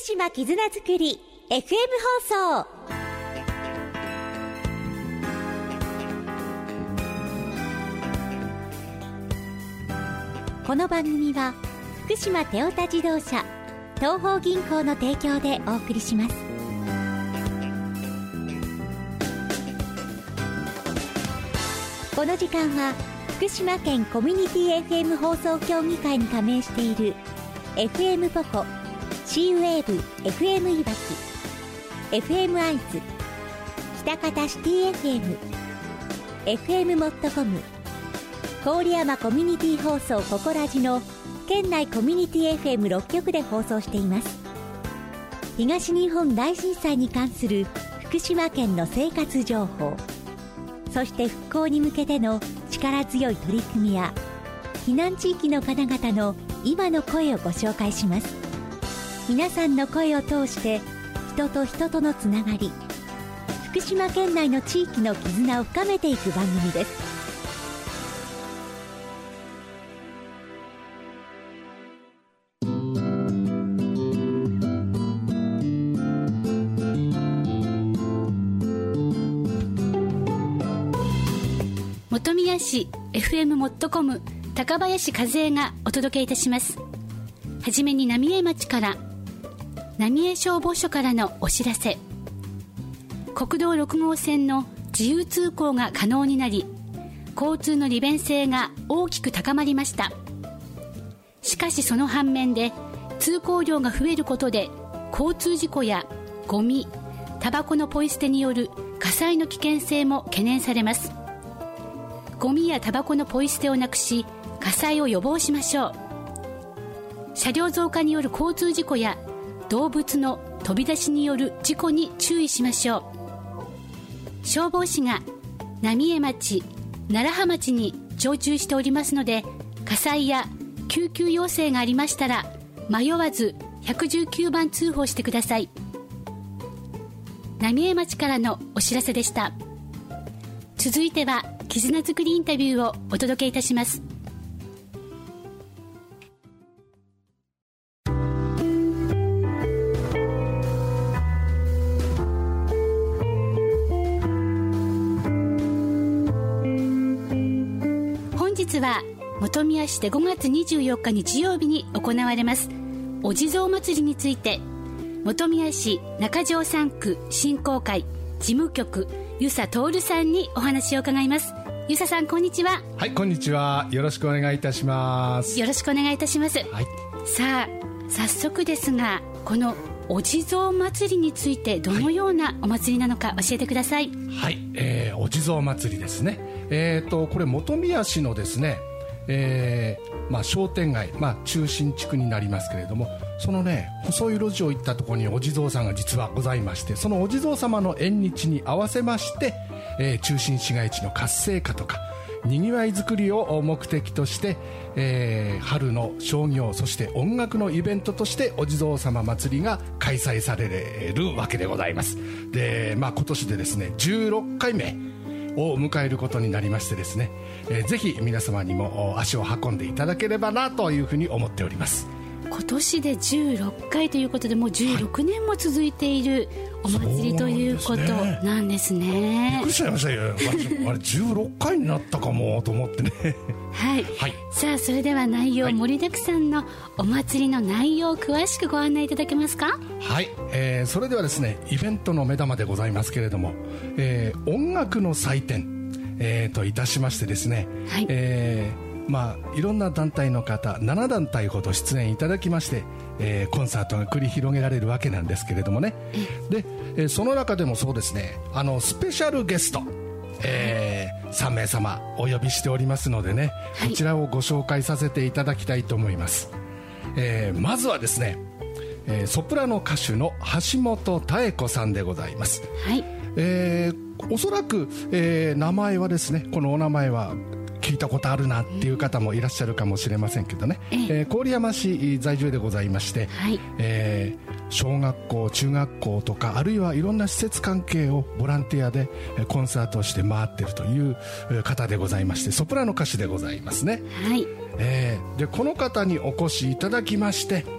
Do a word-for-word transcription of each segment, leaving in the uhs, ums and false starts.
島絆づくり エフエム 放送。この番組は福島テオタ自動車東邦銀行の提供でお送りします。この時間は福島県コミュニティ エフエム 放送協議会に加盟している エフエム ポコ、シーウェーブ エフエム いわき、エフエム アイズ、北方シティ エフエム、エフエム モットコム、郡山コミュニティ放送ココラジの県内コミュニティ エフエムろっ 局で放送しています。東日本大震災に関する福島県の生活情報、そして復興に向けての力強い取り組みや避難地域の方々の今の声をご紹介します。皆さんの声を通して人と人とのつながり、福島県内の地域の絆を深めていく番組です。 本宮市 エフエム モットコム高林和恵がお届けいたします。はじめに浪江町から浪江消防署からのお知らせ。国道ろく号線の自由通行が可能になり、交通の利便性が大きく高まりました。しかしその反面で通行量が増えることで交通事故やゴミ、タバコのポイ捨てによる火災の危険性も懸念されます。ゴミやタバコのポイ捨てをなくし、火災を予防しましょう。車両増加による交通事故や動物の飛び出しによる事故に注意しましょう。消防士が浪江町、楢葉町に常駐しておりますので、火災や救急要請がありましたら迷わずいちいちきゅうばん通報してください。浪江町からのお知らせでした。続いては絆づくりインタビューをお届けいたします。本日は本宮市でごがつにじゅうよっか日曜日に行われますお地蔵祭りについて、本宮市中条さん区振興会事務局遊佐徹さんにお話を伺います。遊佐さん、こんにちは。 はい、こんにちは。よろしくお願いいたします。 よろしくお願いいたします、はい、さあ早速ですが、このお地蔵祭りについてどのようなお祭りなのか教えてください。 はい、えー、お地蔵祭りですね。えーとこれ本宮市のですね、えーまあ、商店街、まあ、中心地区になりますけれども、そのね細い路地を行ったところにお地蔵さんが実はございまして、そのお地蔵様の縁日に合わせまして、えー、中心市街地の活性化とかにぎわいづくりを目的として、えー、春の商業、そして音楽のイベントとしてお地蔵様祭りが開催されるわけでございます。で、まあ、今年でですねじゅうろっかいめを迎えることになりましてですね、えー、ぜひ皆様にも足を運んでいただければなというふうに思っております。 今年でじゅうろっかいということで、もうじゅうろくねんも続いているお祭りということなんですね。 びっくりしちゃいましたよ。あれじゅうろっかいになったかもと思ってねはい、はい、さあそれでは内容、はい、盛りだくさんのお祭りの内容を詳しくご案内いただけますか。 はい、えー、それではですね、イベントの目玉でございますけれども、えー、音楽の祭典、えー、といたしましてですね、はい、えーまあ、いろんな団体の方ななだんたいほど出演いただきまして、えー、コンサートが繰り広げられるわけなんですけれどもね。で、えー、その中でもそうですね、あのスペシャルゲスト、えー、さんめいさまお呼びしておりますのでね、はい、こちらをご紹介させていただきたいと思います。えー、まずはですね、えー、ソプラノ歌手の橋本妙子さんでございます。はい、えー、おそらく、えー、名前はですね、このお名前は聞いたことあるなっていう方もいらっしゃるかもしれませんけどね、ええー、郡山市在住でございまして、はい、えー、小学校中学校とかあるいはいろんな施設関係をボランティアでコンサートをして回っているという方でございまして、ソプラノ歌手でございますね。はい、えー、でこの方にお越しいただきまして、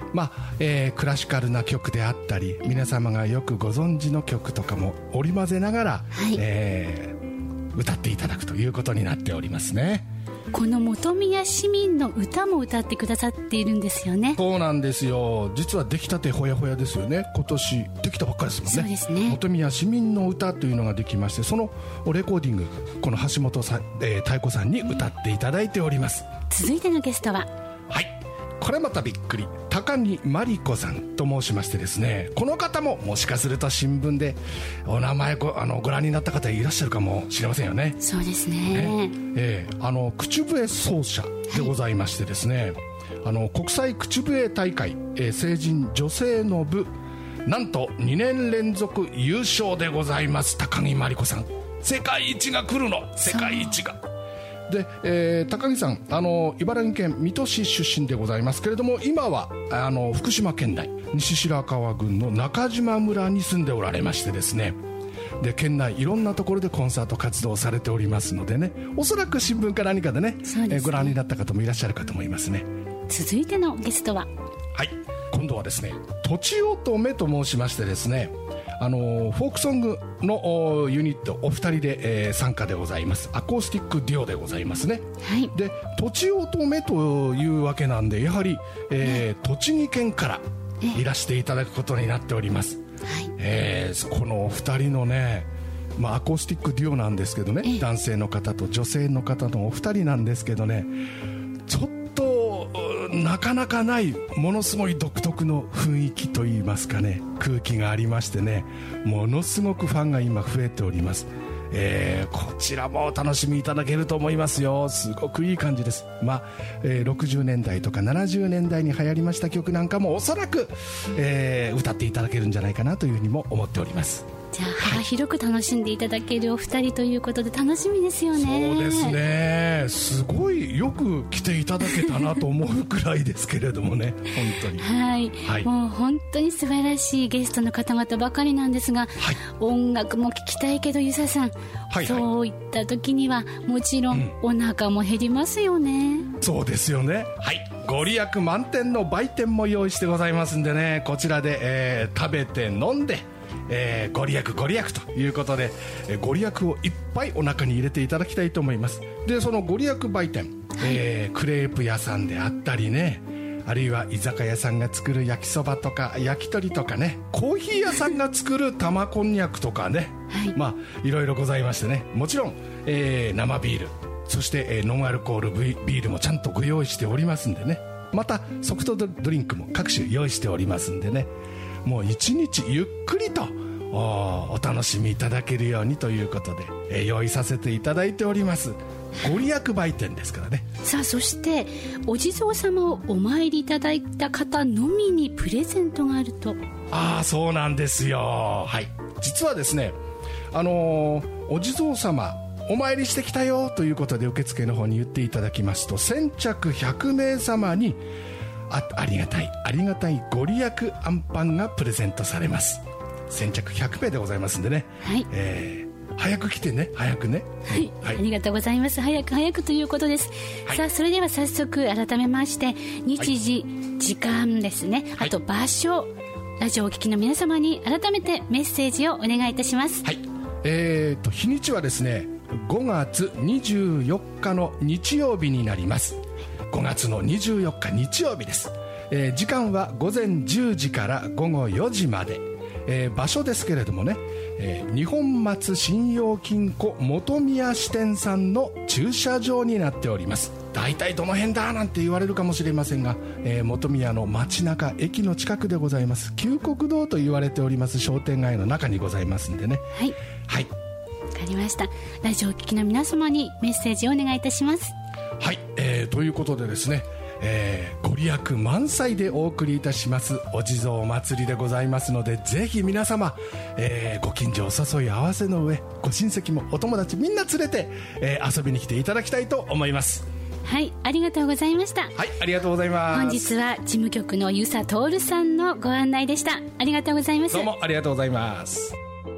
まあえー、クラシカルな曲であったり皆様がよくご存知の曲とかも織り交ぜながら、はいえー、歌っていただくということになっておりますね。 この本宮市民の歌も歌ってくださっているんですよね。 そうなんですよ。実は出来たてほやほやですよね。今年できたばっかりですもんね。 そうですね。 本宮市民の歌というのができまして、そのレコーディングこの橋本さん、えー、太鼓さんに歌っていただいております。 続いてのゲストは、 はい、これまたびっくり、高木真理子さんと申しましてですね、この方ももしかすると新聞でお名前 ご, あのご覧になった方いらっしゃるかもしれませんよね。 そうですね、 ええー、あの口笛奏者でございましてですね、はい、あの国際口笛大会、えー、成人女性の部なんとにねん連続優勝でございます。高木真理子さん、世界一が来るの、世界一がで、えー、高木さん、あの茨城県水戸市出身でございますけれども、今はあの福島県内西白川郡の中島村に住んでおられましてですね、で県内いろんなところでコンサート活動されておりますのでね、おそらく新聞か何かで ね, でね、えー、ご覧になった方もいらっしゃるかと思いますね。 続いてのゲストは、 はい、今度はですね、とちおとめと申しましてですね、あのフォークソングのユニットお二人で、えー、参加でございます。アコースティックデュオでございますね、はい、でとちおとめというわけなんで、やはり、えー、栃木県からいらしていただくことになっております、はいえー、このお二人のね、まあ、アコースティックデュオなんですけどね、男性の方と女性の方のお二人なんですけどね、ちょっとなかなかないものすごい独特の雰囲気といいますかね、空気がありましてね、ものすごくファンが今増えております。えー、こちらもお楽しみいただけると思いますよ。すごくいい感じです。まあえー、ろくじゅうねんだいとかななじゅうねんだいに流行りました曲なんかもおそらく、えー、歌っていただけるんじゃないかなというふうにも思っております。 じゃあ幅広く楽しんでいただけるお二人ということで楽しみですよね。 そうですね、すごいよく来ていただけたなと思うくらいですけれどもね本当に、 はい、はい、もう本当に素晴らしいゲストの方々ばかりなんですが、はい、音楽も聴きたいけど、ゆささん、はいはい、そういった時にはもちろんお腹も減りますよね、うん、 そうですよね。はい、ご利益満点の売店も用意してございますんでね、こちらで、えー、食べて飲んでえー、ご利益ご利益ということで、えー、ご利益をいっぱいお腹に入れていただきたいと思います。でそのご利益売店、えー、クレープ屋さんであったりね、あるいは居酒屋さんが作る焼きそばとか焼き鳥とかね、コーヒー屋さんが作る玉こんにゃくとかね、はい、まあいろいろございましてね、もちろん、えー、生ビール、そして、えー、ノンアルコールビールもちゃんとご用意しておりますんでね、またソフトドリンクも各種用意しておりますんでね、もう一日ゆっくりと お, お楽しみいただけるようにということで、えー、用意させていただいております。ご利益売店ですからね。 さあ、そしてお地蔵様をお参りいただいた方のみにプレゼントがあると。 ああ、そうなんですよ。はい、実はですね、あのー、お地蔵様お参りしてきたよということで受付の方に言っていただきますと、先着ひゃくめい様に あ, ありがたいありがたいご利益あんパンがプレゼントされます。先着ひゃくめいでございますんでね、はい、えー、早く来てね、早くね、 はいはい、ありがとうございます。早く早くということです、はい、さあ、それでは早速改めまして日時、はい、時間ですね、あと場所、はい、ラジオをお聞きの皆様に改めてメッセージをお願いいたします。 はい、えーと日にちはですね、ごがつにじゅうよっかの日曜日になります。ごがつのにじゅうよっか日曜日です、えー、時間はごぜんじゅうじからごごよじまで、えー、場所ですけれどもね、えー、日本松信用金庫本宮支店さんの駐車場になっております。大体どの辺だなんて言われるかもしれませんが、えー、本宮の街中駅の近くでございます。旧国道と言われております商店街の中にございますんでね。 はい、 はい、 わかりました。ラジオを聞きの皆様にメッセージをお願いいたします。 はい、えー、ということでですね、えー、ご利益満載でお送りいたしますお地蔵祭りでございますので、ぜひ皆様、えー、ご近所お誘い合わせの上、ご親戚もお友達みんな連れて、えー、遊びに来ていただきたいと思います。 はい、ありがとうございました。 はい、ありがとうございます。 本日は事務局の遊佐徹さんのご案内でした。ありがとうございます。 どうもありがとうございます。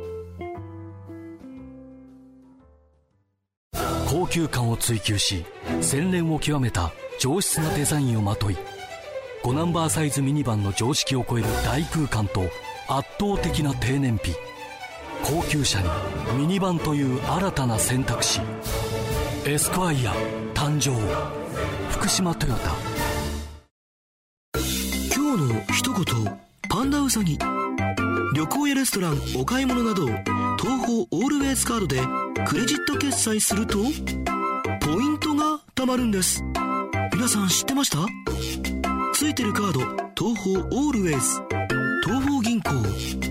高級感を追求し洗練を極めた上質なデザインをまとい、 ごナンバーサイズミニバンの常識を超える大空間と圧倒的な低燃費。高級車にミニバンという新たな選択肢。エスクワイア誕生。福島トヨタ。 今日の一言パンダウサギ。旅行やレストラン、お買い物など東宝オールウェイズカードでクレジット決済するとポイントが貯まるんです。皆さん知ってました？ついてるカード東宝オールウェイズ。東宝銀行。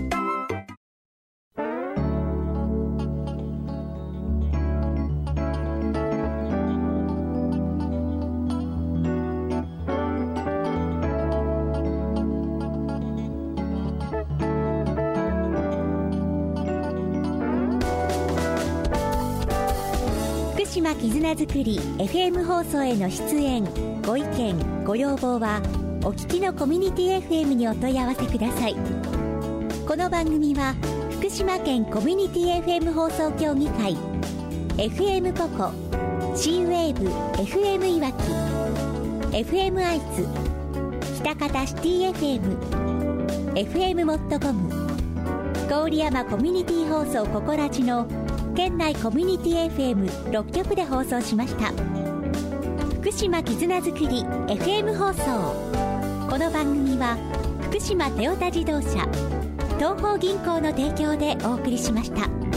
福島絆づくり エフエム 放送への出演ご意見ご要望はお聞きのコミュニティ エフエム にお問い合わせください。この番組は福島県コミュニティ エフエム 放送協議会 エフエム ポコ C ウェーブ エフエム いわき エフエム 愛知喜多方シティ エフエム エフエム モットコム郡山コミュニティ放送ココラジの県内コミュニティ エフエムろっきょくで放送しました。福島絆づくり エフエム 放送。この番組は福島トヨタ自動車東宝銀行の提供でお送りしました。